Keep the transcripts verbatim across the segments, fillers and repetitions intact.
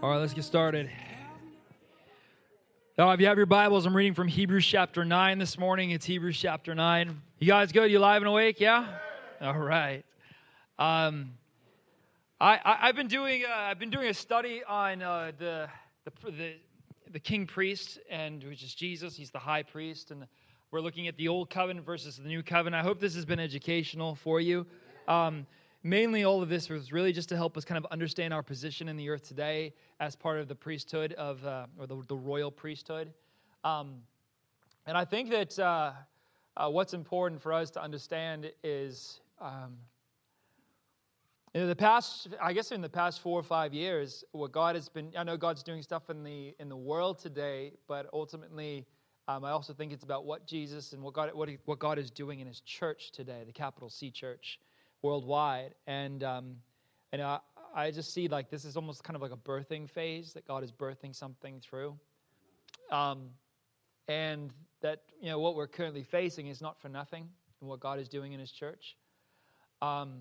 All right, let's get started. Now, if you have your Bibles, I'm reading from Hebrews chapter nine this morning. It's Hebrews chapter nine. You guys good? You live and awake? Yeah? All right. Um, I, I, I've been doing uh, I've been doing a study on uh, the, the the the king priest, and which is Jesus. He's the high priest, and we're looking at the old covenant versus the new covenant. I hope this has been educational for you. Um, Mainly, all of this was really just to help us kind of understand our position in the earth today as part of the priesthood of, uh, or the, the royal priesthood. Um, and I think that uh, uh, what's important for us to understand is, um, in the past, I guess in the past four or five years, what God has been, I know God's doing stuff in the in the world today, but ultimately, um, I also think it's about what Jesus and what God, what, he, what God is doing in His church today, the capital C church. Worldwide, and um, and I, I just see like this is almost kind of like a birthing phase that God is birthing something through, um, and that you know what we're currently facing is not for nothing, and what God is doing in His church. Um,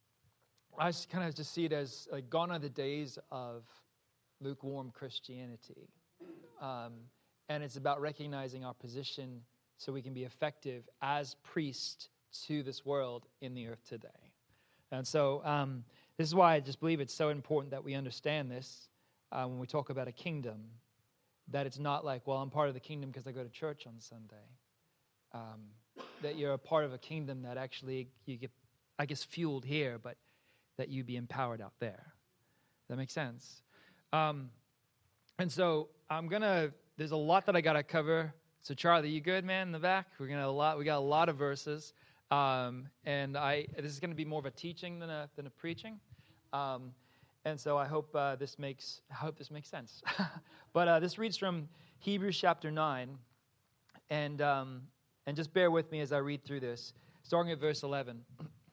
I kind of just see it as like gone are the days of lukewarm Christianity, um, and it's about recognizing our position so we can be effective as priests to this world in the earth today. And so um, this is why I just believe it's so important that we understand this uh, when we talk about a kingdom, that it's not like, well, I'm part of the kingdom because I go to church on Sunday. Um, that you're a part of a kingdom that actually you get, I guess, fueled here, but that you be empowered out there. Does that make sense? Um, and so I'm going to, there's a lot that I got to cover. So Charlie, you good, man, in the back? We're gonna a lot. We got a lot of verses. Um, and I, this is going to be more of a teaching than a than a preaching, um, and so I hope uh, this makes I hope this makes sense. But uh, this reads from Hebrews chapter nine, and um, and just bear with me as I read through this, starting at verse eleven.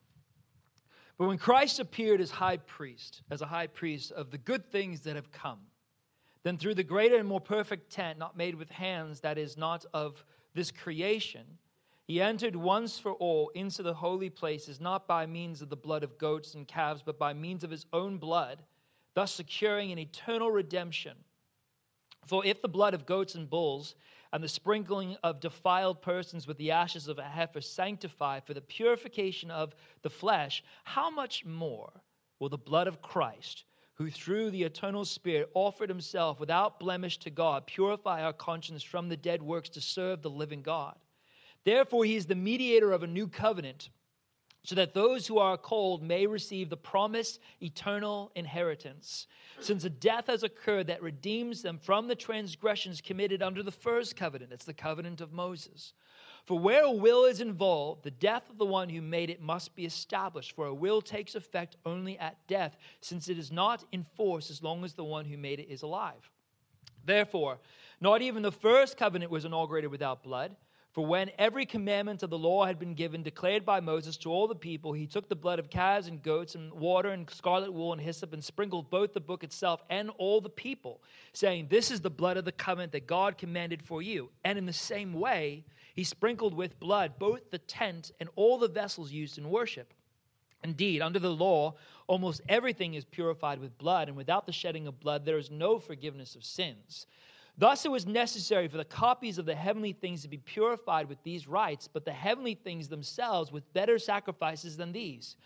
But when Christ appeared as high priest, as a high priest of the good things that have come, then through the greater and more perfect tent, not made with hands, that is not of this creation, He entered once for all into the holy places, not by means of the blood of goats and calves, but by means of His own blood, thus securing an eternal redemption. For if the blood of goats and bulls and the sprinkling of defiled persons with the ashes of a heifer sanctify for the purification of the flesh, how much more will the blood of Christ, who through the eternal Spirit offered Himself without blemish to God, purify our conscience from the dead works to serve the living God? Therefore, He is the mediator of a new covenant, so that those who are called may receive the promised eternal inheritance, since a death has occurred that redeems them from the transgressions committed under the first covenant. It's the covenant of Moses. For where a will is involved, the death of the one who made it must be established. For a will takes effect only at death, since it is not in force as long as the one who made it is alive. Therefore, not even the first covenant was inaugurated without blood. For when every commandment of the law had been given, declared by Moses to all the people, he took the blood of calves and goats and water and scarlet wool and hyssop and sprinkled both the book itself and all the people, saying, "This is the blood of the covenant that God commanded for you." And in the same way, he sprinkled with blood both the tent and all the vessels used in worship. Indeed, under the law, almost everything is purified with blood, and without the shedding of blood, there is no forgiveness of sins. Thus it was necessary for the copies of the heavenly things to be purified with these rites, but the heavenly things themselves with better sacrifices than these.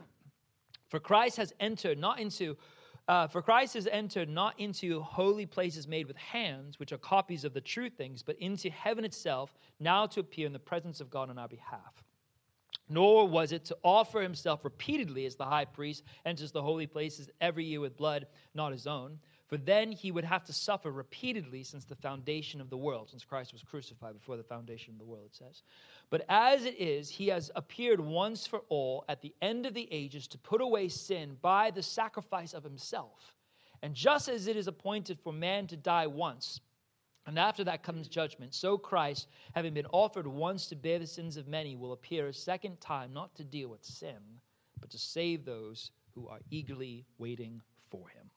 For Christ has entered not into, uh, for Christ has entered not into holy places made with hands, which are copies of the true things, but into heaven itself, now to appear in the presence of God on our behalf. Nor was it to offer Himself repeatedly as the high priest enters the holy places every year with blood not his own. For then He would have to suffer repeatedly since the foundation of the world, since Christ was crucified before the foundation of the world, it says. But as it is, He has appeared once for all at the end of the ages to put away sin by the sacrifice of Himself. And just as it is appointed for man to die once, and after that comes judgment, so Christ, having been offered once to bear the sins of many, will appear a second time, not to deal with sin, but to save those who are eagerly waiting for Him.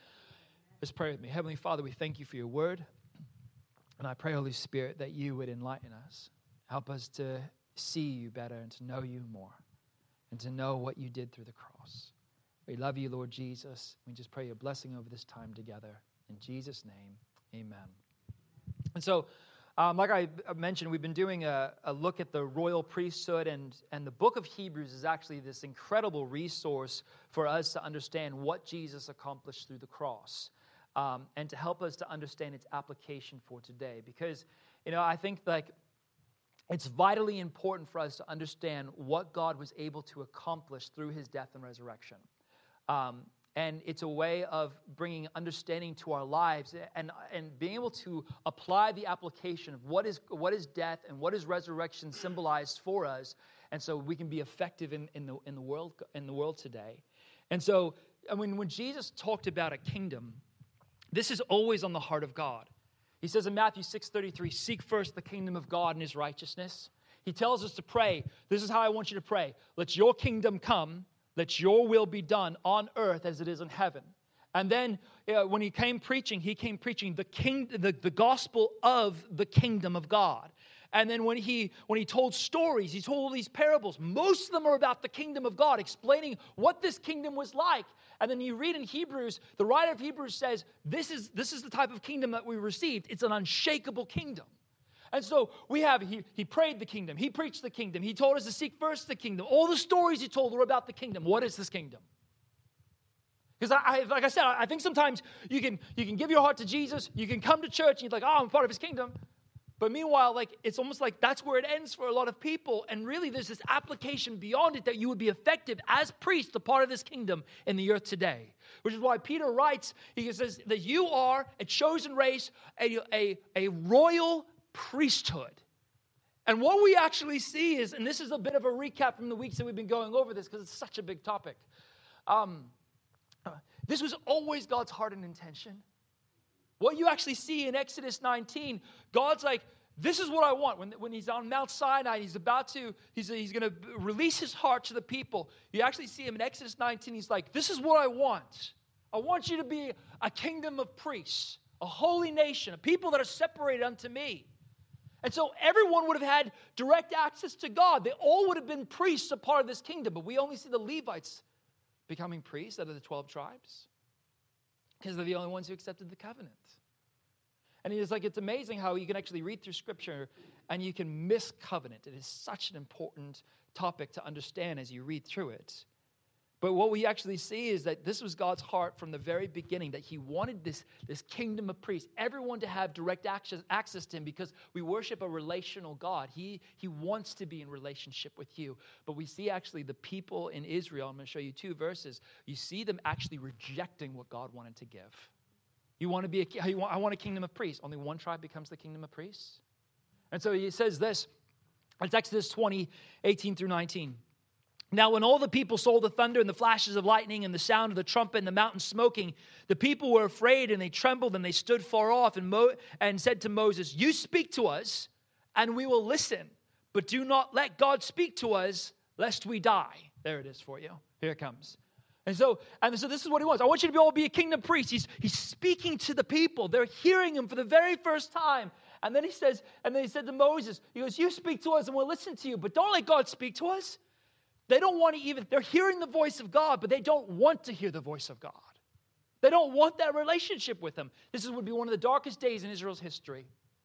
Let's pray with me. Heavenly Father, we thank You for Your word. And I pray, Holy Spirit, that You would enlighten us. Help us to see You better and to know You more. And to know what You did through the cross. We love you, Lord Jesus. We just pray your blessing over this time together. In Jesus' name, amen. And so, um, like I mentioned, we've been doing a, a look at the royal priesthood, and, and the book of Hebrews is actually this incredible resource for us to understand what Jesus accomplished through the cross, um, and to help us to understand its application for today. Because, you know, I think like it's vitally important for us to understand what God was able to accomplish through his death and resurrection. Um, and it's a way of bringing understanding to our lives and, and being able to apply the application of what is what is death and what is resurrection symbolized for us, and so we can be effective in, in the in the world in the world today. And so, I mean, when Jesus talked about a kingdom, this is always on the heart of God. He says in Matthew six thirty-three, "Seek first the kingdom of God and his righteousness." He tells us to pray. This is how I want you to pray: "Let your kingdom come. Let your will be done on earth as it is in heaven." And then uh, when he came preaching, he came preaching the king, the, the gospel of the kingdom of God. And then when he when he told stories, he told all these parables. Most of them are about the kingdom of God, explaining what this kingdom was like. And then you read in Hebrews, the writer of Hebrews says, this is, this is the type of kingdom that we received. It's an unshakable kingdom. And so we have, he, he prayed the kingdom. He preached the kingdom. He told us to seek first the kingdom. All the stories he told were about the kingdom. What is this kingdom? Because I, I, like I said, I think sometimes you can, you can give your heart to Jesus. You can come to church and you're like, oh, I'm part of his kingdom. But meanwhile, like it's almost like that's where it ends for a lot of people. And really there's this application beyond it that you would be effective as priests, a part of this kingdom in the earth today. Which is why Peter writes, he says that you are a chosen race, a, a, a royal priesthood. And what we actually see is, and this is a bit of a recap from the weeks that we've been going over this because it's such a big topic. Um, this was always God's heart and intention. What you actually see in Exodus nineteen, God's like, this is what I want. When, when he's on Mount Sinai, he's about to, he's, he's going to release his heart to the people. You actually see him in Exodus nineteen. He's like, this is what I want. I want you to be a kingdom of priests, a holy nation, a people that are separated unto me. And so everyone would have had direct access to God. They all would have been priests, a part of this kingdom. But we only see the Levites becoming priests out of the twelve tribes because they're the only ones who accepted the covenant. And it's like, it's amazing how you can actually read through Scripture and you can miss covenant. It is such an important topic to understand as you read through it. But what we actually see is that this was God's heart from the very beginning, that he wanted this, this kingdom of priests, everyone to have direct access, access to him, because we worship a relational God. He, he wants to be in relationship with you. But we see actually the people in Israel, I'm going to show you two verses, you see them actually rejecting what God wanted to give. You want to be a, you want, I want a kingdom of priests. Only one tribe becomes the kingdom of priests. And so he says this, it's Exodus twenty, eighteen through nineteen. Now, when all the people saw the thunder and the flashes of lightning and the sound of the trumpet and the mountain smoking, the people were afraid and they trembled and they stood far off and, Mo- and said to Moses, "You speak to us and we will listen, but do not let God speak to us lest we die." There it is for you. Here it comes. And so, and so this is what he wants. I want you to be all be a kingdom priest. He's, he's speaking to the people. They're hearing him for the very first time. And then he says, and then he said to Moses, he goes, "You speak to us and we'll listen to you, but don't let God speak to us." They don't want to even, they're hearing the voice of God, but they don't want to hear the voice of God. They don't want that relationship with him. This would be one of the darkest days in Israel's history.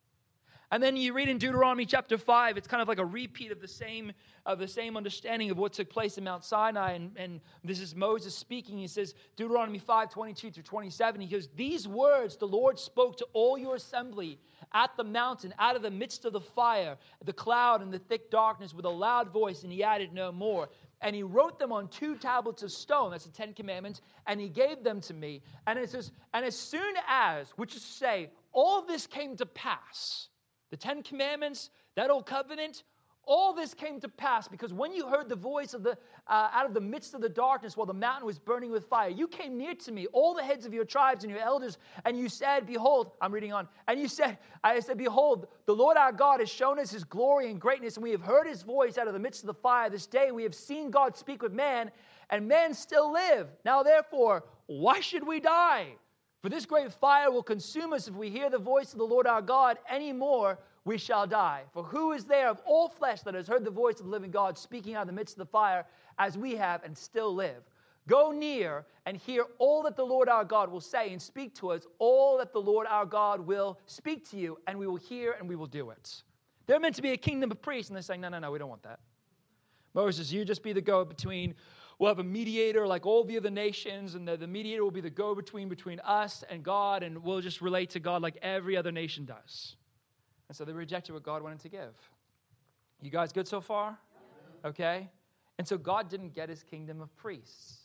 And then you read in Deuteronomy chapter five, it's kind of like a repeat of the same of the same understanding of what took place in Mount Sinai. And, and this is Moses speaking. He says, Deuteronomy five, twenty-two through twenty-seven, he goes, "These words the Lord spoke to all your assembly at the mountain, out of the midst of the fire, the cloud, and the thick darkness with a loud voice," and he added no more. "And he wrote them on two tablets of stone," that's the Ten Commandments, "and he gave them to me." And it says, "And as soon as," which is to say, all this came to pass, the Ten Commandments, that old covenant, all this came to pass because when you heard the voice of the uh, out of the midst of the darkness while the mountain was burning with fire, you came near to me, all the heads of your tribes and your elders, and you said, behold, I'm reading on, and you said, I said, behold, the Lord our God has shown us his glory and greatness, and we have heard his voice out of the midst of the fire. This day we have seen God speak with man, and men still live. Now therefore, why should we die? For this great fire will consume us if we hear the voice of the Lord our God any more. We shall die. For who is there of all flesh that has heard the voice of the living God speaking out of the midst of the fire as we have and still live? Go near and hear all that the Lord our God will say and speak to us, all that the Lord our God will speak to you, and we will hear and we will do it. They're meant to be a kingdom of priests, and they're saying, no, no, no, we don't want that. Moses, you just be the go-between. We'll have a mediator like all the other nations, and the, the mediator will be the go-between between us and God, and we'll just relate to God like every other nation does. And so they rejected what God wanted to give. You guys good so far? Okay? And so God didn't get his kingdom of priests.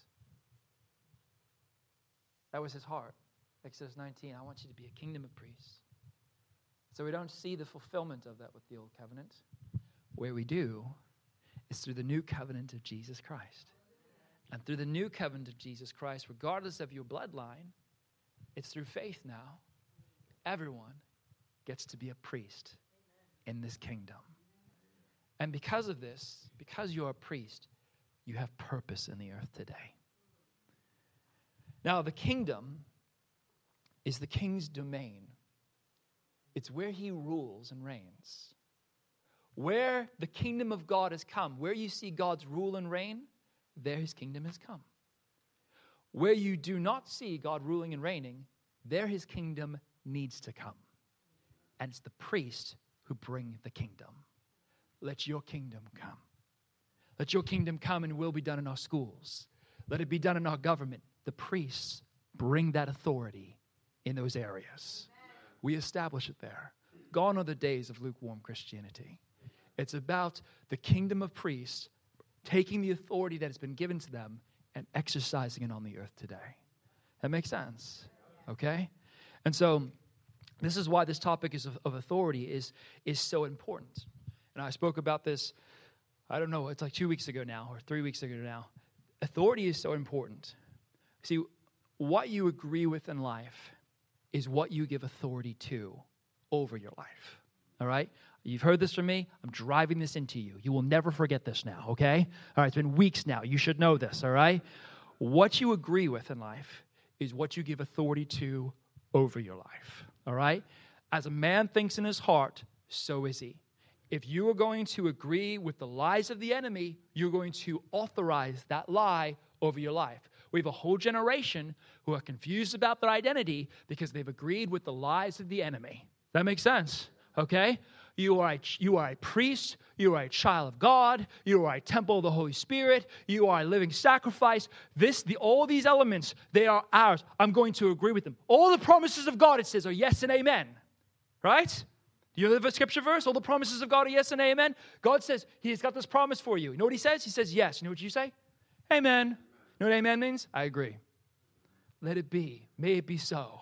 That was his heart. Exodus nineteen, I want you to be a kingdom of priests. So we don't see the fulfillment of that with the old covenant. Where we do is through the new covenant of Jesus Christ. And through the new covenant of Jesus Christ, regardless of your bloodline, it's through faith now. Everyone gets to be a priest in this kingdom. And because of this, because you're a priest, you have purpose in the earth today. Now, the kingdom is the king's domain. It's where he rules and reigns. Where the kingdom of God has come, where you see God's rule and reign, there his kingdom has come. Where you do not see God ruling and reigning, there his kingdom needs to come. And it's the priests who bring the kingdom. Let your kingdom come. Let your kingdom come and will be done in our schools. Let it be done in our government. The priests bring that authority in those areas. We establish it there. Gone are the days of lukewarm Christianity. It's about the kingdom of priests taking the authority that has been given to them and exercising it on the earth today. That makes sense, okay? And so this is why this topic is of, of authority is, is so important. And I spoke about this, I don't know, it's like two weeks ago now or three weeks ago now. Authority is so important. See, what you agree with in life is what you give authority to over your life, all right? You've heard this from me. I'm driving this into you. You will never forget this now, okay? All right, it's been weeks now. You should know this, all right? What you agree with in life is what you give authority to over your life, all right? As a man thinks in his heart, so is he. If you are going to agree with the lies of the enemy, you're going to authorize that lie over your life. We have a whole generation who are confused about their identity because they've agreed with the lies of the enemy. That makes sense, okay? You are, a, you are a priest. You are a child of God. You are a temple of the Holy Spirit. You are a living sacrifice. This, the, all these elements, they are ours. I'm going to agree with them. All the promises of God, it says, are yes and amen. Right? Do you live a scripture verse? All the promises of God are yes and amen. God says he's got this promise for you. You know what he says? He says yes. You know what you say? Amen. You know what amen means? I agree. Let it be. May it be so.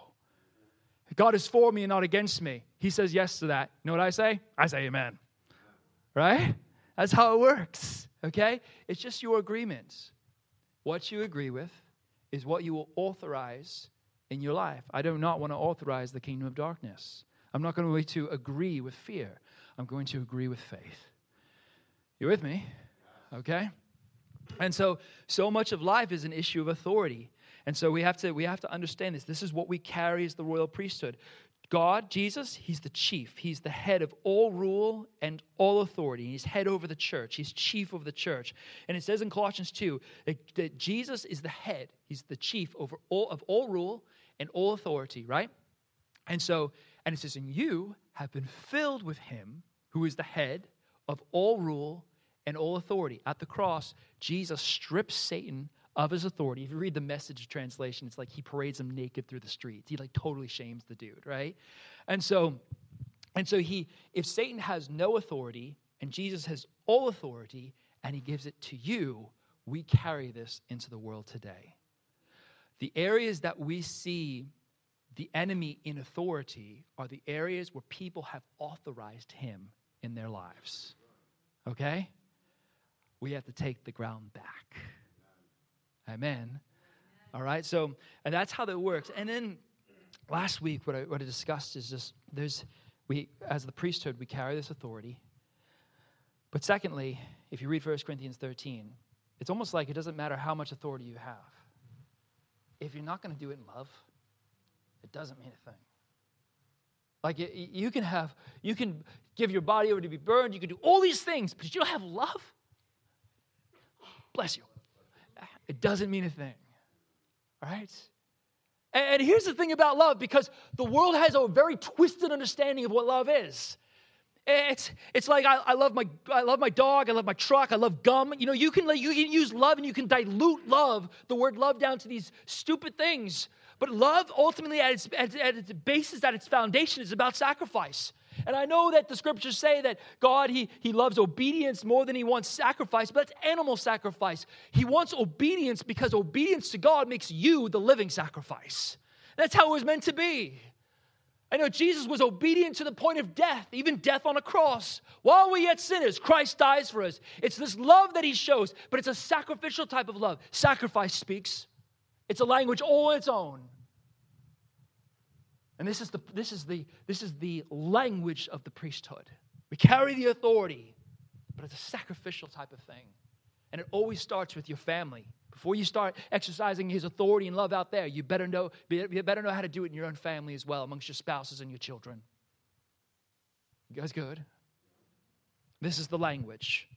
God is for me and not against me. He says yes to that. You know what I say? I say amen. Right? That's how it works. Okay? It's just your agreement. What you agree with is what you will authorize in your life. I do not want to authorize the kingdom of darkness. I'm not going to agree with fear. I'm going to agree with faith. You with me? Okay? And so, so much of life is an issue of authority. And so we have to we have to understand this. This is what we carry as the royal priesthood. God, Jesus, he's the chief. He's the head of all rule and all authority. He's head over the church. He's chief of the church. And it says in Colossians two that, that Jesus is the head. He's the chief over all of all rule and all authority, right? And so, and it says, and you have been filled with him who is the head of all rule and all authority. At the cross, Jesus strips Satan of his authority. If you read the Message translation, it's like he parades him naked through the streets. He like totally shames the dude, right? And so, and so he, if Satan has no authority and Jesus has all authority and he gives it to you, we carry this into the world today. The areas that we see the enemy in authority are the areas where people have authorized him in their lives. Okay? We have to take the ground back. Amen. All right, so, and that's how that works. And then last week, what I, what I discussed is just, there's, we, as the priesthood, we carry this authority. But secondly, if you read First Corinthians thirteen, it's almost like it doesn't matter how much authority you have. If you're not going to do it in love, it doesn't mean a thing. Like, you, you can have, you can give your body over to be burned, you can do all these things, but you don't have love? Bless you. it doesn't mean a thing. All right? And, and here's the thing about love, because the world has a very twisted understanding of what love is. It's it's like I, I love my I love my dog, I love my truck, I love gum. You know, you can you can use love and you can dilute love, the word love, down to these stupid things. But love, ultimately, at its at, at its basis, at its foundation, is about sacrifice. And I know that the scriptures say that God, he, he loves obedience more than he wants sacrifice, but that's animal sacrifice. He wants obedience because obedience to God makes you the living sacrifice. That's how it was meant to be. I know Jesus was obedient to the point of death, even death on a cross. While we yet sinners, Christ dies for us. It's this love that he shows, but it's a sacrificial type of love. Sacrifice speaks. It's a language all its own. And this is the this is the this is the language of the priesthood. We carry the authority, but it's a sacrificial type of thing. And it always starts with your family. Before you start exercising his authority and love out there, you better know you better know how to do it in your own family as well, amongst your spouses and your children. You guys good? This is the language.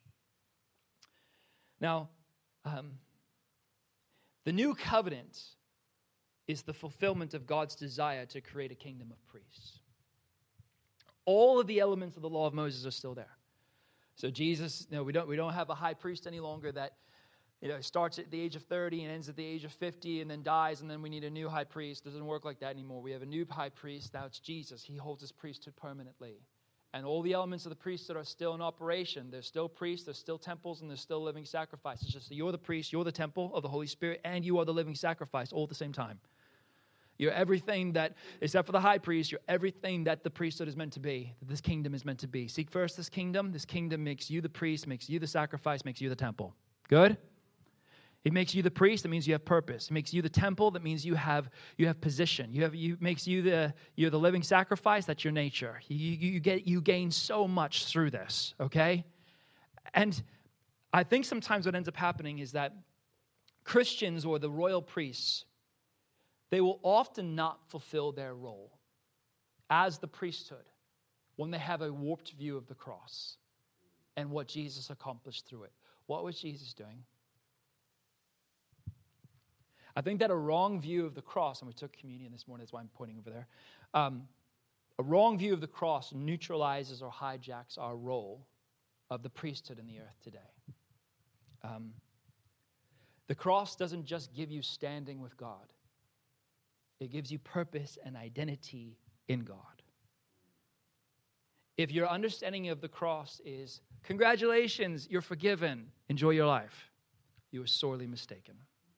Now, um, the new covenant is the fulfillment of God's desire to create a kingdom of priests. All of the elements of the law of Moses are still there. So Jesus, you know, we don't we don't have a high priest any longer that, you know, starts at the age of thirty and ends at the age of fifty and then dies, and then we need a new high priest. It doesn't work like that anymore. We have a new high priest. Now it's Jesus. He holds his priesthood permanently. And all the elements of the priesthood are still in operation. There's still priests, there's still temples, and there's still living sacrifices. It's just that you're the priest, you're the temple of the Holy Spirit, and you are the living sacrifice all at the same time. You're everything that, except for the high priest, you're everything that the priesthood is meant to be, that this kingdom is meant to be. Seek first this kingdom. This kingdom makes you the priest, makes you the sacrifice, makes you the temple. Good? It makes you the priest. That means you have purpose. It makes you the temple. That means you have you have position. You have you makes you the you're the living sacrifice. That's your nature. You, you, you get you gain so much through this. Okay, and I think sometimes what ends up happening is that Christians or the royal priests, they will often not fulfill their role as the priesthood when they have a warped view of the cross and what Jesus accomplished through it. What was Jesus doing? I think that a wrong view of the cross, and we took communion this morning, that's why I'm pointing over there. Um, a wrong view of the cross neutralizes or hijacks our role of the priesthood in the earth today. Um, the cross doesn't just give you standing with God. It gives you purpose and identity in God. If your understanding of the cross is, congratulations, you're forgiven, enjoy your life, you are sorely mistaken.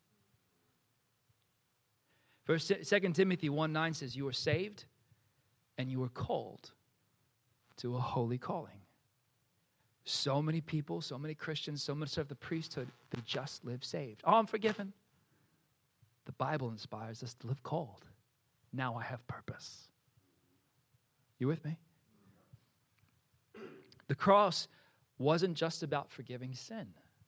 First, Second Timothy one nine says, you are saved and you are called to a holy calling. So many people, so many Christians, so much of the priesthood, they just live saved. Oh, I'm forgiven. The Bible inspires us to live called. Now I have purpose. You with me? The cross wasn't just about forgiving sin.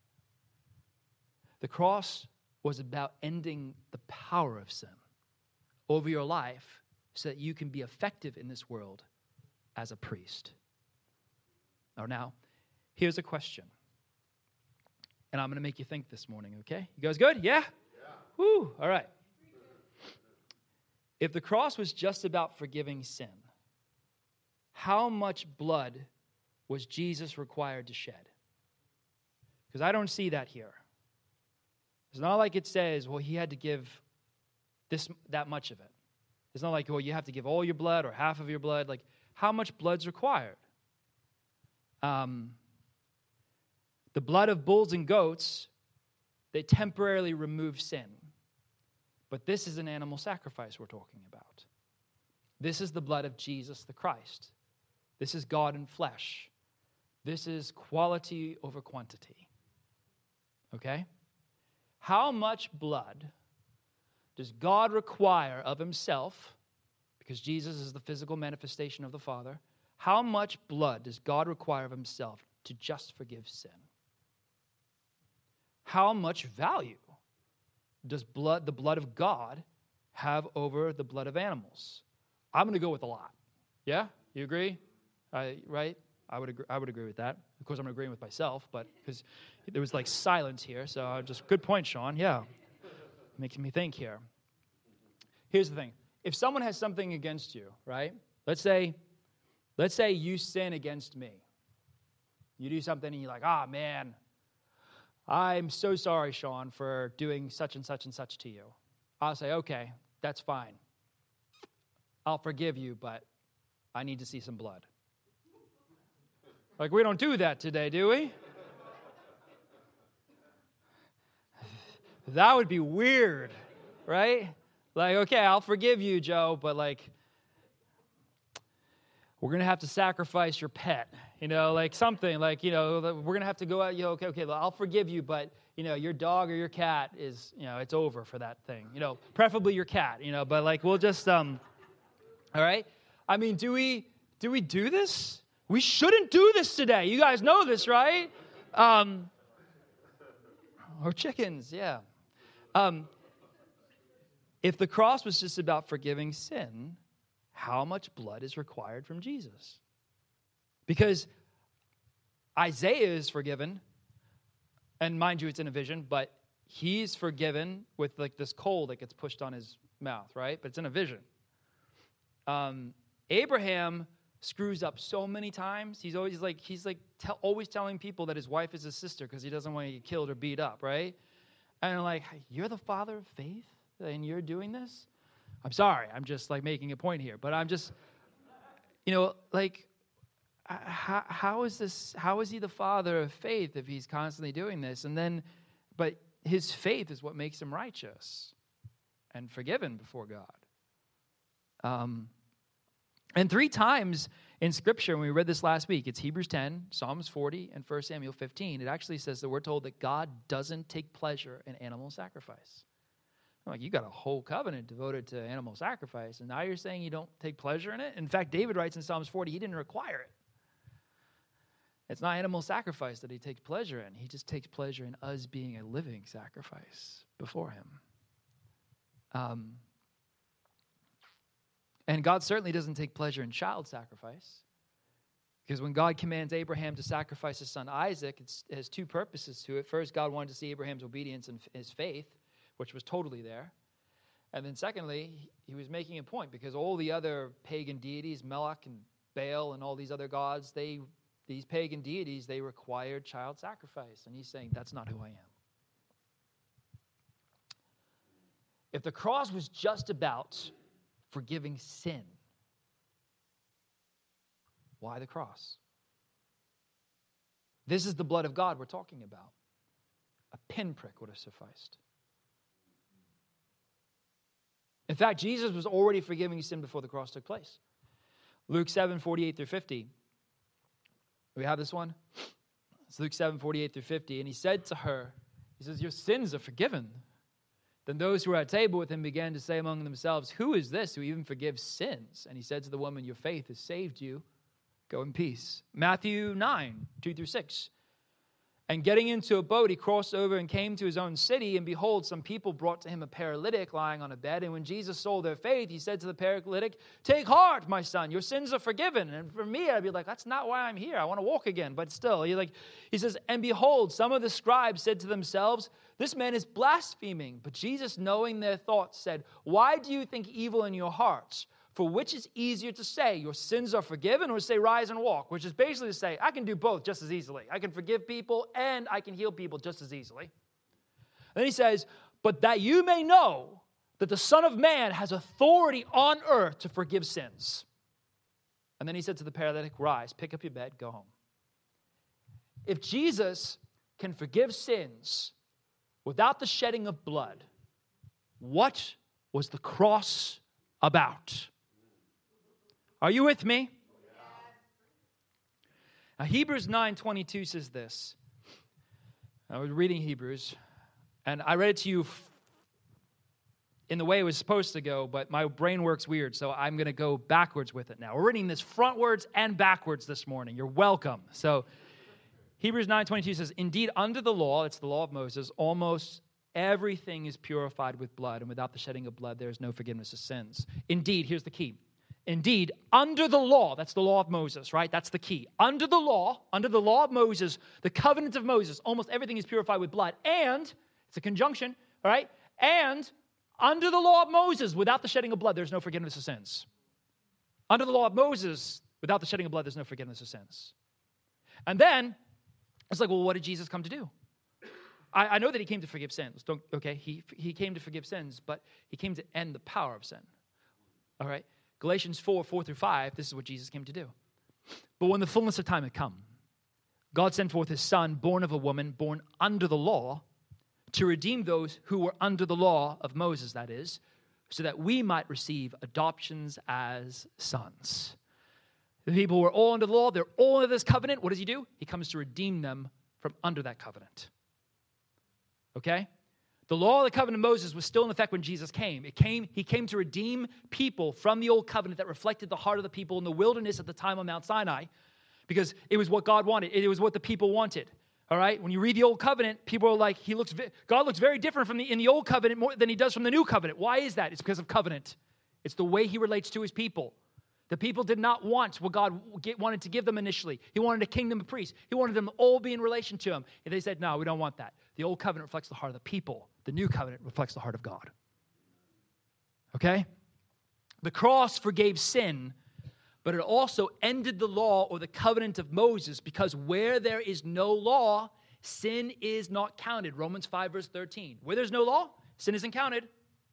The cross was about ending the power of sin over your life so that you can be effective in this world as a priest. Or now, here's a question. And I'm going to make you think this morning, okay? You guys good? Yeah? Yeah. Woo, all right. If the cross was just about forgiving sin, how much blood was Jesus required to shed? Because I don't see that here. It's not like it says, well, he had to give this that much of it. It's not like, well, you have to give all your blood or half of your blood. Like, how much blood's required? Um, the blood of bulls and goats, they temporarily remove sin. But this is an animal sacrifice we're talking about. This is the blood of Jesus the Christ. This is God in flesh. This is quality over quantity. Okay? How much blood does God require of himself, because Jesus is the physical manifestation of the Father, how much blood does God require of himself to just forgive sin? How much value does blood, the blood of God have over the blood of animals? I'm going to go with a lot. Yeah? You agree? Uh, right? I would agree, I would agree with that. Of course, I'm agreeing with myself, but because there was like silence here, so I just, good point, Sean, yeah. Making me think here. Here's the thing. If someone has something against you, right? Let's say, let's say you sin against me. You do something and you're like, ah, man, I'm so sorry, Sean, for doing such and such and such to you. I'll say, okay, that's fine. I'll forgive you, but I need to see some blood. Like, we don't do that today, do we? That would be weird, right? Like, okay, I'll forgive you, Joe, but like, we're going to have to sacrifice your pet, you know, like something like, you know, we're going to have to go out, you know, okay, okay, I'll forgive you, but, you know, your dog or your cat is, you know, it's over for that thing, you know, preferably your cat, you know, but like, we'll just, um, all right? I mean, do we, do we do this? We shouldn't do this today. You guys know this, right? Um, or chickens, yeah. Um, if the cross was just about forgiving sin, how much blood is required from Jesus? Because Isaiah is forgiven, and mind you, it's in a vision, but he's forgiven with like this coal that gets pushed on his mouth, right? But it's in a vision. Um, Abraham screws up so many times. He's always like, he's like tell, always telling people that his wife is his sister because he doesn't want to get killed or beat up, right? And I'm like, you're the father of faith, and you're doing this? I'm sorry, I'm just like making a point here, but I'm just, you know, like, how, how is this, how is he the father of faith if he's constantly doing this? And then, but his faith is what makes him righteous and forgiven before God. Um, and three times in Scripture, and we read this last week, it's Hebrews ten, Psalms forty, and First Samuel fifteen. It actually says that we're told that God doesn't take pleasure in animal sacrifice. I'm like, you got a whole covenant devoted to animal sacrifice, and now you're saying you don't take pleasure in it? In fact, David writes in Psalms forty, he didn't require it. It's not animal sacrifice that he takes pleasure in. He just takes pleasure in us being a living sacrifice before him. Um, and God certainly doesn't take pleasure in child sacrifice, because when God commands Abraham to sacrifice his son Isaac, it's, it has two purposes to it. First, God wanted to see Abraham's obedience and his faith, which was totally there. And then secondly, he was making a point, because all the other pagan deities, Moloch and Baal and all these other gods, they these pagan deities, they required child sacrifice. And he's saying, that's not who I am. If the cross was just about forgiving sin, why the cross? This is the blood of God we're talking about. A pinprick would have sufficed. In fact, Jesus was already forgiving sin before the cross took place. Luke seven, forty-eight through fifty. Do we have this one? It's Luke seven, forty-eight through fifty. And he said to her, he says, your sins are forgiven. Then those who were at table with him began to say among themselves, who is this who even forgives sins? And he said to the woman, your faith has saved you. Go in peace. Matthew nine, two through six. And getting into a boat, he crossed over and came to his own city. And behold, some people brought to him a paralytic lying on a bed. And when Jesus saw their faith, he said to the paralytic, take heart, my son, your sins are forgiven. And for me, I'd be like, that's not why I'm here. I want to walk again. But still, he like, he says, and behold, some of the scribes said to themselves, this man is blaspheming. But Jesus, knowing their thoughts, said, why do you think evil in your hearts? For which is easier to say, your sins are forgiven, or to say, rise and walk? Which is basically to say, I can do both just as easily. I can forgive people and I can heal people just as easily. And then he says, but that you may know that the Son of Man has authority on earth to forgive sins. And then he said to the paralytic, rise, pick up your bed, go home. If Jesus can forgive sins without the shedding of blood, what was the cross about? Are you with me? Now, Hebrews nine twenty-two says this. I was reading Hebrews, and I read it to you in the way it was supposed to go, but my brain works weird, so I'm going to go backwards with it now. We're reading this frontwards and backwards this morning. You're welcome. So Hebrews nine twenty-two says, indeed, under the law, it's the law of Moses, almost everything is purified with blood, and without the shedding of blood, there is no forgiveness of sins. Indeed, here's the key. Indeed, under the law, that's the law of Moses, right? That's the key. Under the law, under the law of Moses, the covenant of Moses, almost everything is purified with blood. And, it's a conjunction, all right? And under the law of Moses, without the shedding of blood, there's no forgiveness of sins. Under the law of Moses, without the shedding of blood, there's no forgiveness of sins. And then, it's like, well, what did Jesus come to do? I, I know that he came to forgive sins. Don't, okay, he, he came to forgive sins, but he came to end the power of sin. All right? Galatians four, four through five, this is what Jesus came to do. But when the fullness of time had come, God sent forth his Son, born of a woman, born under the law, to redeem those who were under the law of Moses, that is, so that we might receive adoptions as sons. The people who are all under the law, they're all under this covenant. What does he do? He comes to redeem them from under that covenant. Okay? The law of the covenant of Moses was still in effect when Jesus came. It came. He came to redeem people from the old covenant that reflected the heart of the people in the wilderness at the time on Mount Sinai, because it was what God wanted. It was what the people wanted. All right? When you read the old covenant, people are like, he looks. God looks very different from the in the old covenant more than he does from the new covenant. Why is that? It's because of covenant. It's the way he relates to his people. The people did not want what God wanted to give them initially. He wanted a kingdom of priests. He wanted them all be in relation to him. And they said, no, we don't want that. The old covenant reflects the heart of the people. The new covenant reflects the heart of God. Okay? The cross forgave sin, but it also ended the law or the covenant of Moses, because where there is no law, sin is not counted. Romans five, verse thirteen. Where there's no law, sin isn't counted.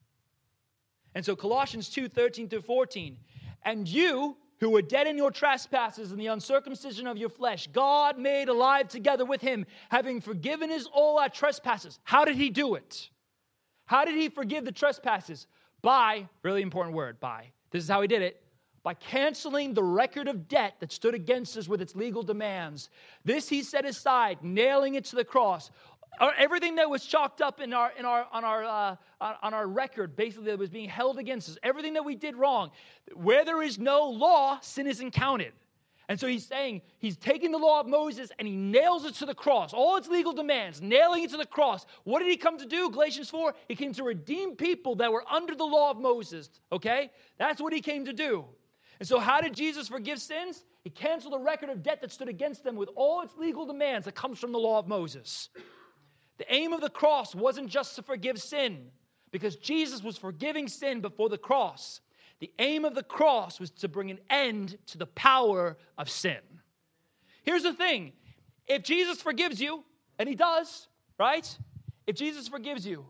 And so Colossians two, thirteen through fourteen. And you, who were dead in your trespasses and the uncircumcision of your flesh, God made alive together with him, having forgiven us all our trespasses. How did he do it? How did he forgive the trespasses? By, really important word, by. This is how he did it. By canceling the record of debt that stood against us with its legal demands. This he set aside, nailing it to the cross. Everything that was chalked up in our in our on our uh, on our record, basically, that was being held against us, everything that we did wrong, where there is no law, sin isn't counted. And so he's saying he's taking the law of Moses and he nails it to the cross, all its legal demands, nailing it to the cross. What did he come to do? Galatians four, he came to redeem people that were under the law of Moses. Okay, that's what he came to do. And so, how did Jesus forgive sins? He canceled the record of debt that stood against them with all its legal demands that comes from the law of Moses. The aim of the cross wasn't just to forgive sin, because Jesus was forgiving sin before the cross. The aim of the cross was to bring an end to the power of sin. Here's the thing. If Jesus forgives you, and he does, right? If Jesus forgives you,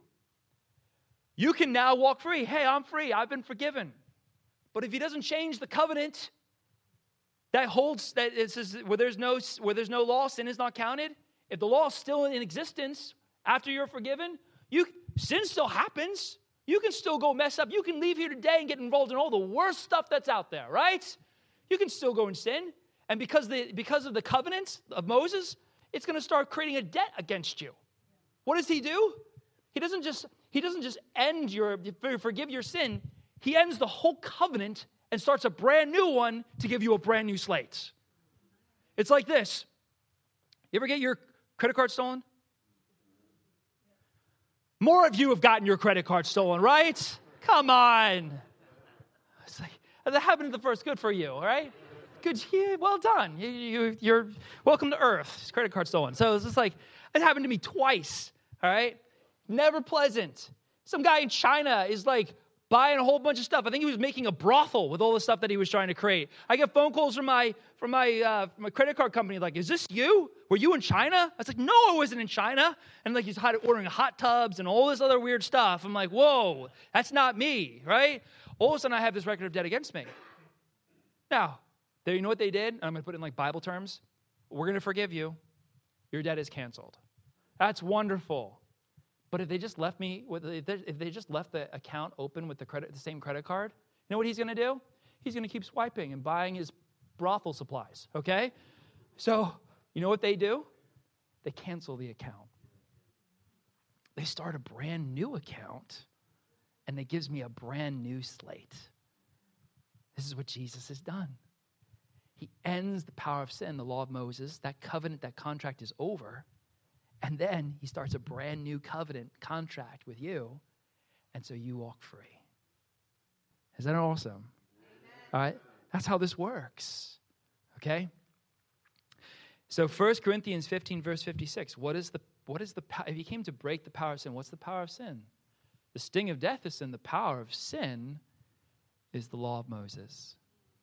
you can now walk free. Hey, I'm free. I've been forgiven. But if he doesn't change the covenant that holds, that it says where there's no, where there's no law, sin is not counted. If the law is still in existence after you're forgiven, you sin still happens. You can still go mess up. You can leave here today and get involved in all the worst stuff that's out there, right? You can still go and sin. And because the because of the covenants of Moses, it's going to start creating a debt against you. What does he do? He doesn't just he doesn't just end your forgive your sin. He ends the whole covenant and starts a brand new one to give you a brand new slate. It's like this. You ever get your credit card stolen? More of you have gotten your credit card stolen, right? Come on. It's like, that happened at the first. Good for you, all right? Good, yeah, well done. You, you, you're welcome to Earth. It's credit card stolen. So it's just like, it happened to me twice, all right? Never pleasant. Some guy in China is like buying a whole bunch of stuff. I think he was making a brothel with all the stuff that he was trying to create. I get phone calls from my from my uh, from my credit card company like, is this you? Were you in China? I was like, no, I wasn't in China. And like he's ordering hot tubs and all this other weird stuff. I'm like, whoa, that's not me, right? All of a sudden I have this record of debt against me. Now, there, you know what they did? I'm going to put it in like Bible terms. We're going to forgive you. Your debt is canceled. That's wonderful. But if they just left me with, if they just left the account open with the credit, the same credit card, you know what he's going to do? He's going to keep swiping and buying his brothel supplies. Okay, so you know what they do? They cancel the account. They start a brand new account, and it gives me a brand new slate. This is what Jesus has done. He ends the power of sin, the law of Moses. That covenant, that contract is over. And then he starts a brand new covenant contract with you. And so you walk free. Is that awesome? Amen. All right? That's how this works. Okay? So First Corinthians fifteen, verse fifty-six. What is the, what is the, if he came to break the power of sin, what's the power of sin? The sting of death is sin. The power of sin is the law of Moses.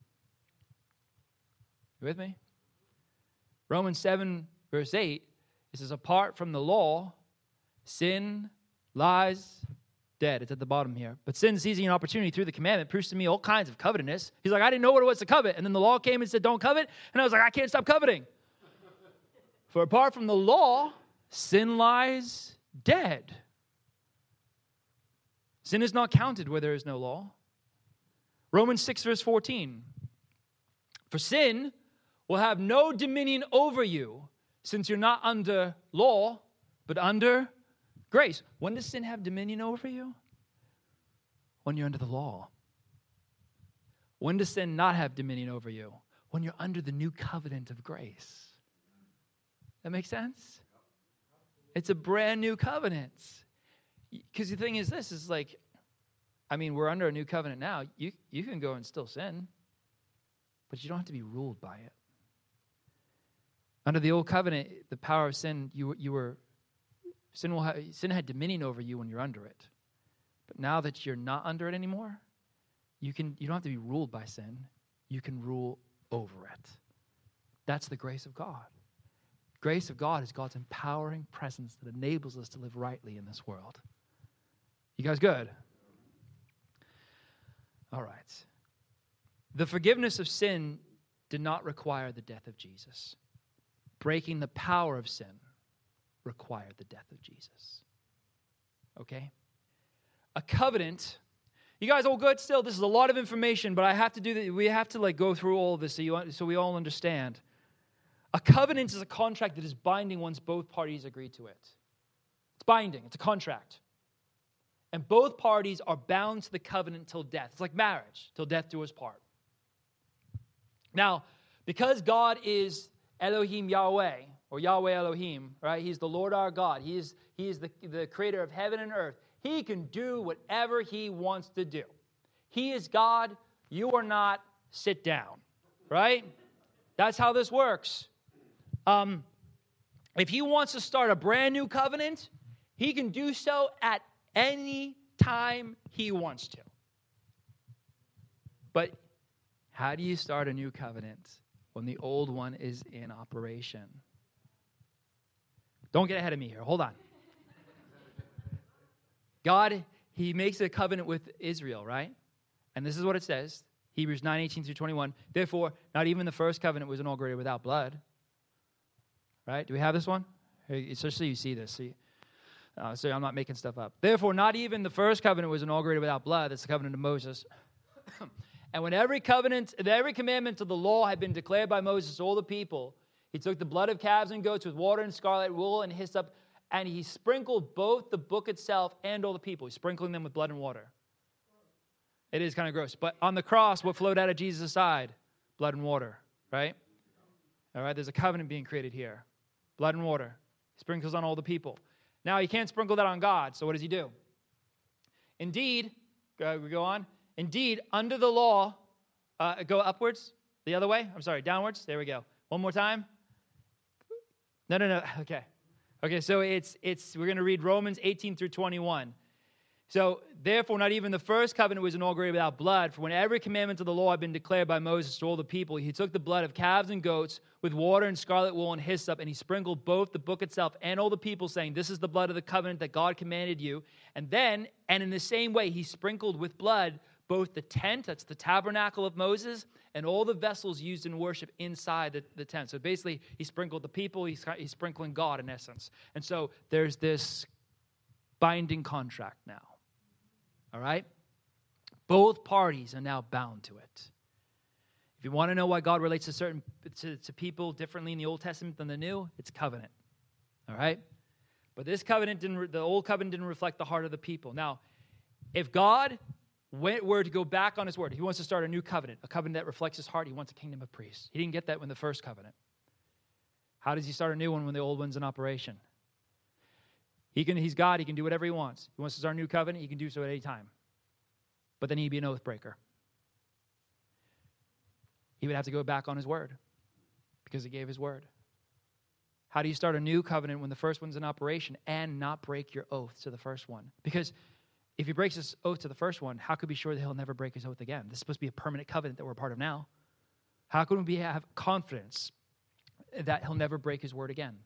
You with me? Romans seven, verse eight, it says, apart from the law, sin lies dead. It's at the bottom here. But sin, seizing an opportunity through the commandment, proves to me all kinds of covetousness. He's like, I didn't know what it was to covet. And then the law came and said, don't covet. And I was like, I can't stop coveting. For apart from the law, sin lies dead. Sin is not counted where there is no law. Romans six, verse fourteen. For sin will have no dominion over you, since you're not under law, but under grace. When does sin have dominion over you? When you're under the law. When does sin not have dominion over you? When you're under the new covenant of grace. That makes sense? It's a brand new covenant. Because the thing is this, is like, I mean, we're under a new covenant now. You, you can go and still sin, but you don't have to be ruled by it. Under the old covenant, the power of sin, you, you were, sin, will have, sin had dominion over you when you're under it. But now that you're not under it anymore, you can you don't have to be ruled by sin. You can rule over it. That's the grace of God. Grace of God is God's empowering presence that enables us to live rightly in this world. You guys good? All right. The forgiveness of sin did not require the death of Jesus. Breaking the power of sin required the death of Jesus. Okay? A covenant. You guys all good still? This is a lot of information, but I have to do that. We have to like go through all of this so, you, so we all understand. A covenant is a contract that is binding once both parties agree to it. It's binding. It's a contract. And both parties are bound to the covenant till death. It's like marriage, till death do us part. Now, because God is Elohim Yahweh, or Yahweh Elohim, right? He's the Lord our God. He is, he is the, the creator of heaven and earth. He can do whatever he wants to do. He is God. You are not. Sit down, right? That's how this works. Um, if he wants to start a brand new covenant, he can do so at any time he wants to. But how do you start a new covenant when the old one is in operation? Don't get ahead of me here. Hold on. God, he makes a covenant with Israel, right? And this is what it says. Hebrews nine, eighteen through twenty-one. Therefore, not even the first covenant was inaugurated without blood. Right? Do we have this one? Especially you see this. See? Uh, so I'm not making stuff up. Therefore, not even the first covenant was inaugurated without blood. That's the covenant of Moses. And when every covenant, every commandment of the law had been declared by Moses to all the people, he took the blood of calves and goats with water and scarlet wool and hyssop, and he sprinkled both the book itself and all the people. He's sprinkling them with blood and water. It is kind of gross. But on the cross, what flowed out of Jesus' side? Blood and water, right? All right, there's a covenant being created here. Blood and water. He sprinkles on all the people. Now, he can't sprinkle that on God, so what does he do? Indeed, uh, we go on. Indeed, under the law, uh, go upwards, the other way. I'm sorry, downwards. There we go. One more time. No, no, no. Okay. Okay, so it's it's we're going to read Romans eighteen through twenty-one. So, therefore, not even the first covenant was inaugurated without blood, for when every commandment of the law had been declared by Moses to all the people, he took the blood of calves and goats with water and scarlet wool and hyssop, and he sprinkled both the book itself and all the people, saying, this is the blood of the covenant that God commanded you. And then, and in the same way, he sprinkled with blood both the tent, that's the tabernacle of Moses, and all the vessels used in worship inside the, the tent. So basically, he sprinkled the people, he's, he's sprinkling God in essence. And so there's this binding contract now. All right? Both parties are now bound to it. If you want to know why God relates to certain to, to people differently in the Old Testament than the New, it's covenant. All right? But this covenant didn't, the old covenant didn't reflect the heart of the people. Now, if God went, were to go back on his word, he wants to start a new covenant, a covenant that reflects his heart. He wants a kingdom of priests. He didn't get that in the first covenant. How does he start a new one when the old one's in operation? He can, he's God. He can do whatever he wants. He wants to start a new covenant. He can do so at any time. But then he'd be an oath breaker. he would have to go back on his word because he gave his word. How do you start a new covenant when the first one's in operation and not break your oath to the first one? Because if he breaks his oath to the first one, how could we be sure that he'll never break his oath again? This is supposed to be a permanent covenant that we're a part of now. How can we have confidence that he'll never break his word again?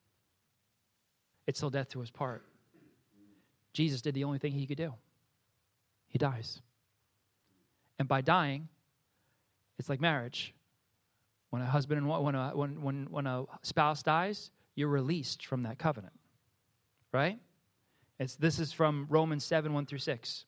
It's till death to his part. Jesus did the only thing he could do. He dies. And by dying, it's like marriage. When a husband and when a, when, when, when a spouse dies, you're released from that covenant. Right? It's, this is from Romans seven, one through six.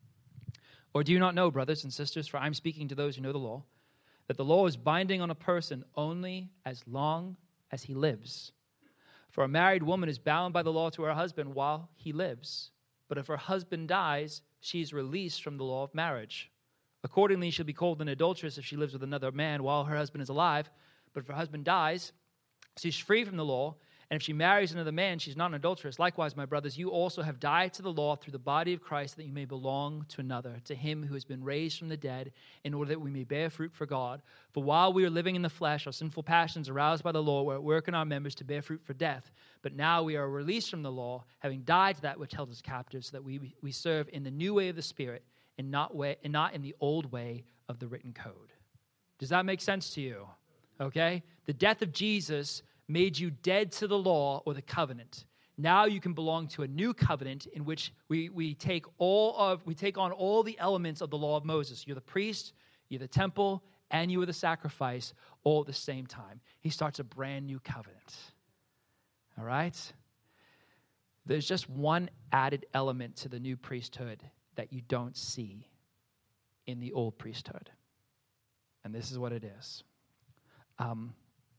Or do you not know, brothers and sisters, for I'm speaking to those who know the law, that the law is binding on a person only as long as he lives. For a married woman is bound by the law to her husband while he lives. But if her husband dies, she is released from the law of marriage. Accordingly, she'll be called an adulteress if she lives with another man while her husband is alive. But if her husband dies, she's free from the law. And if she marries another man, she's not an adulteress. Likewise, my brothers, you also have died to the law through the body of Christ, that you may belong to another, to him who has been raised from the dead, in order that we may bear fruit for God. For while we are living in the flesh, our sinful passions aroused by the law were at work in our members to bear fruit for death. But now we are released from the law, having died to that which held us captive, so that we, we serve in the new way of the Spirit, and not, way, and not in the old way of the written code. Does that make sense to you? Okay? The death of Jesus made you dead to the law or the covenant. Now you can belong to a new covenant in which we, we take all of we take on all the elements of the law of Moses. You're the priest, you're the temple, and you are the sacrifice all at the same time. He starts a brand new covenant. All right? There's just one added element to the new priesthood that you don't see in the old priesthood. And this is what it is. Um,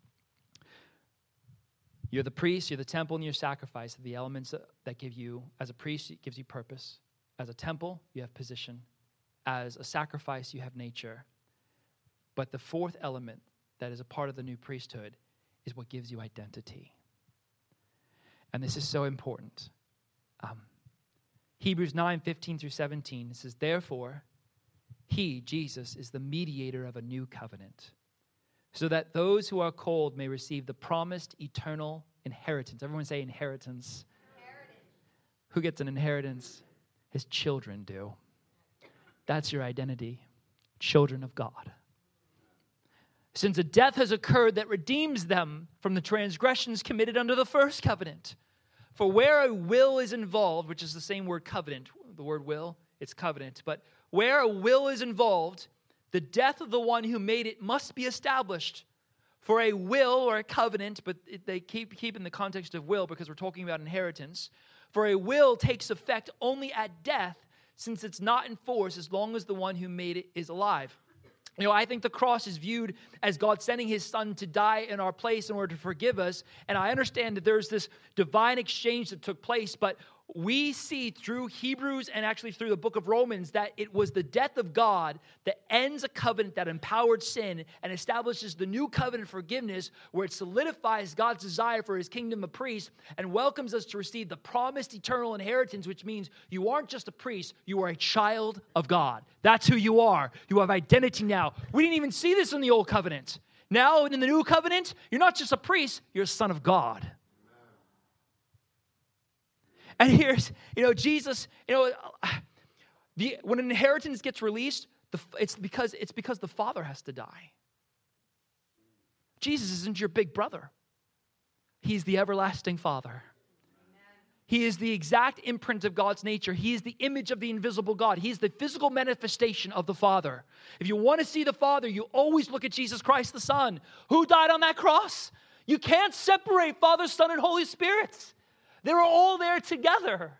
You're the priest, you're the temple, and you're sacrifice. The elements that give you, as a priest, it gives you purpose. As a temple, you have position. As a sacrifice, you have nature. But the fourth element that is a part of the new priesthood is what gives you identity. And this is so important. Um, Hebrews nine, fifteen through seventeen, it says, therefore, he, Jesus, is the mediator of a new covenant, so that those who are called may receive the promised eternal inheritance. Everyone say inheritance. Inheritance. Who gets an inheritance? His children do. That's your identity. Children of God. Since a death has occurred that redeems them from the transgressions committed under the first covenant. For where a will is involved, which is the same word covenant, the word will, it's covenant, but where a will is involved, the death of the one who made it must be established. For a will or a covenant, but it, they keep, keep in the context of will because we're talking about inheritance. For a will takes effect only at death, since it's not in force as long as the one who made it is alive. You know, I think the cross is viewed as God sending his son to die in our place in order to forgive us. And I understand that there's this divine exchange that took place, but we see through Hebrews and actually through the book of Romans that it was the death of God that ends a covenant that empowered sin and establishes the new covenant forgiveness, where it solidifies God's desire for his kingdom of priests and welcomes us to receive the promised eternal inheritance, which means you aren't just a priest, you are a child of God. That's who you are. You have identity now. We didn't even see this in the old covenant. Now in the new covenant, you're not just a priest, you're a son of God. And here's, you know, Jesus, you know, the, when an inheritance gets released, the, it's because it's because the father has to die. Jesus isn't your big brother. He's the everlasting Father. Amen. He is the exact imprint of God's nature. He is the image of the invisible God. He is the physical manifestation of the Father. If you want to see the Father, you always look at Jesus Christ, the Son. Who died on that cross? You can't separate Father, Son, and Holy Spirit. They were all there together.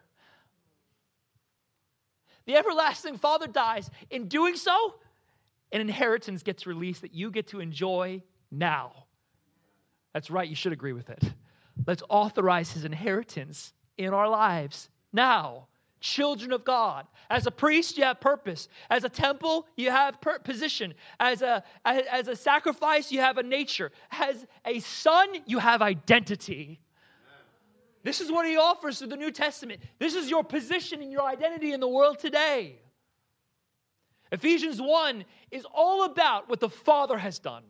The everlasting Father dies. In doing so, an inheritance gets released that you get to enjoy now. That's right, you should agree with it. Let's authorize his inheritance in our lives now. Children of God. As a priest, you have purpose. As a temple, you have per- position. As a, as, as a sacrifice, you have a nature. As a son, you have identity. This is what he offers through the New Testament. This is your position and your identity in the world today. Ephesians one is all about what the Father has done.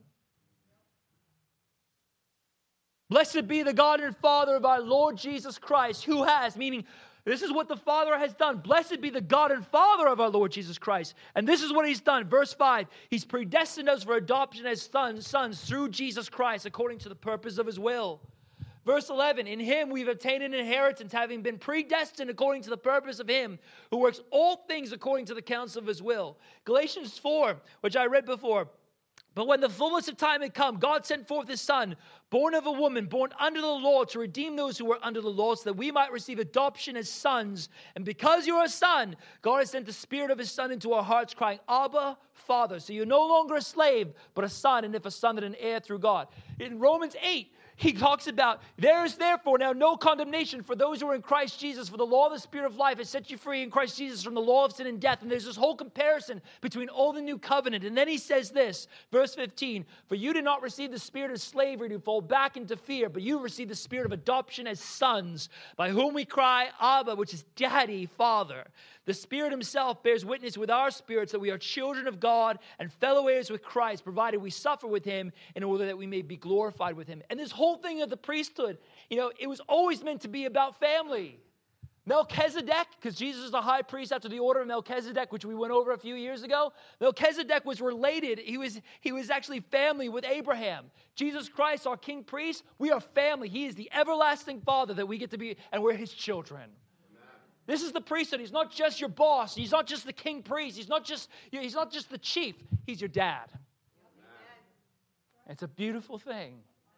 Blessed be the God and Father of our Lord Jesus Christ, who has, meaning this is what the Father has done. Blessed be the God and Father of our Lord Jesus Christ. And this is what he's done. Verse five, he's predestined us for adoption as sons, sons through Jesus Christ, according to the purpose of his will. Verse eleven, in him we've obtained an inheritance, having been predestined according to the purpose of him who works all things according to the counsel of his will. Galatians four, which I read before. But when the fullness of time had come, God sent forth his Son, born of a woman, born under the law, to redeem those who were under the law, so that we might receive adoption as sons. And because you are a son, God has sent the Spirit of his Son into our hearts, crying, Abba, Father. So you're no longer a slave, but a son, and if a son, then an heir through God. In Romans eight, he talks about, there is therefore now no condemnation for those who are in Christ Jesus, for the law of the Spirit of life has set you free in Christ Jesus from the law of sin and death. And there's this whole comparison between old and new covenant. And then he says this, verse fifteen, for you did not receive the spirit of slavery to fall back into fear, but you received the spirit of adoption as sons, by whom we cry, Abba, which is Daddy, Father. The Spirit himself bears witness with our spirits that we are children of God and fellow heirs with Christ, provided we suffer with him in order that we may be glorified with him. And this whole thing of the priesthood, you know, it was always meant to be about family. Melchizedek, because Jesus is the high priest after the order of Melchizedek, which we went over a few years ago. Melchizedek was related. He was, he was actually family with Abraham. Jesus Christ, our king priest, we are family. He is the everlasting Father that we get to be, and we're his children. This is the priesthood. He's not just your boss. He's not just the king priest. He's not just, he's not just the chief. He's your dad. It's a beautiful thing.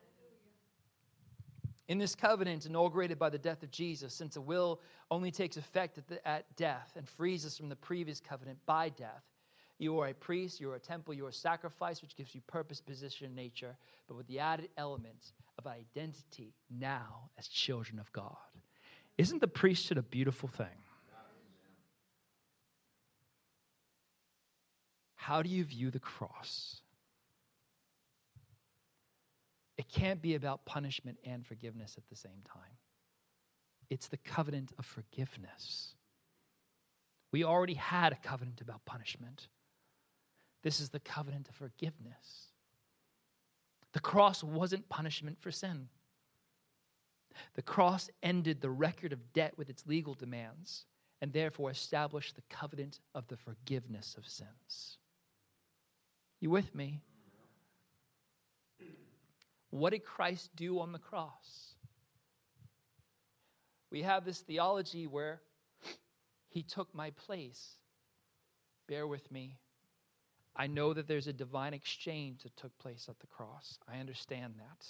In this covenant inaugurated by the death of Jesus, since a will only takes effect at, the, at death and frees us from the previous covenant by death, you are a priest, you are a temple, you are a sacrifice, which gives you purpose, position, and nature, but with the added element of identity now as children of God. Isn't the priesthood a beautiful thing? How do you view the cross? It can't be about punishment and forgiveness at the same time. It's the covenant of forgiveness. We already had a covenant about punishment. This is the covenant of forgiveness. The cross wasn't punishment for sin. The cross ended the record of debt with its legal demands and therefore established the covenant of the forgiveness of sins. You with me? What did Christ do on the cross? We have this theology where he took my place. Bear with me. I know that there's a divine exchange that took place at the cross. I understand that.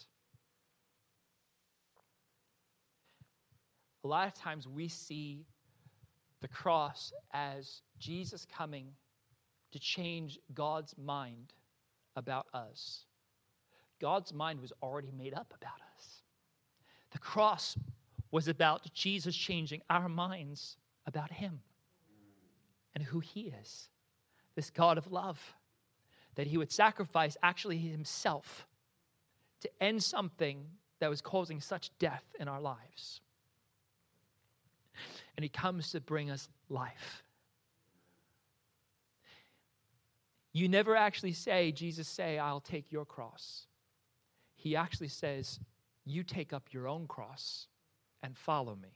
A lot of times we see the cross as Jesus coming to change God's mind about us. God's mind was already made up about us. The cross was about Jesus changing our minds about him and who he is, this God of love, that he would sacrifice actually himself to end something that was causing such death in our lives. And he comes to bring us life. You never actually say, Jesus say, I'll take your cross. He actually says, you take up your own cross and follow me.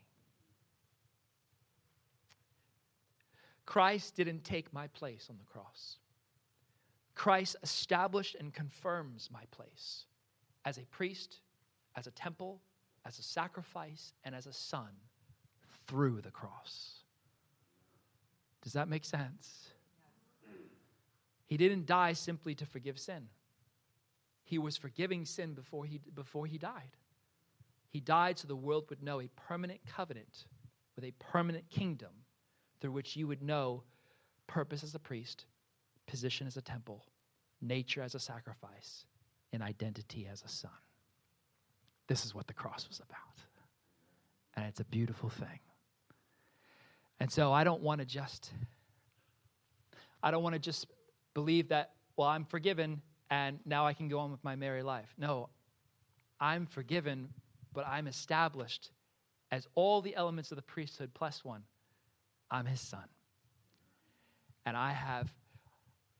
Christ didn't take my place on the cross. Christ established and confirms my place as a priest, as a temple, as a sacrifice, and as a son through the cross. Does that make sense? He didn't die simply to forgive sin. He was forgiving sin before he, before he died. He died so the world would know a permanent covenant with a permanent kingdom through which you would know purpose as a priest, position as a temple, nature as a sacrifice, and identity as a son. This is what the cross was about. And it's a beautiful thing. And so I don't want to just, I don't want to just believe that, well, I'm forgiven and now I can go on with my merry life. No, I'm forgiven, but I'm established as all the elements of the priesthood plus one. I'm his son. And I have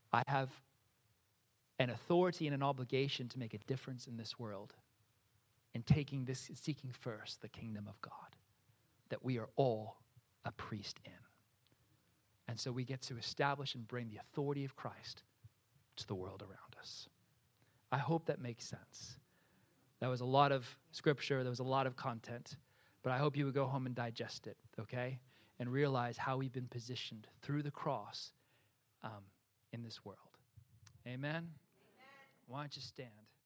I have an authority and an obligation to make a difference in this world and taking this, seeking first the kingdom of God, that we are all a priest in. And so we get to establish and bring the authority of Christ to the world around us. I hope that makes sense. That was a lot of scripture. There was a lot of content. But I hope you would go home and digest it, okay? And realize how we've been positioned through the cross um, in this world. Amen? Amen? Why don't you stand?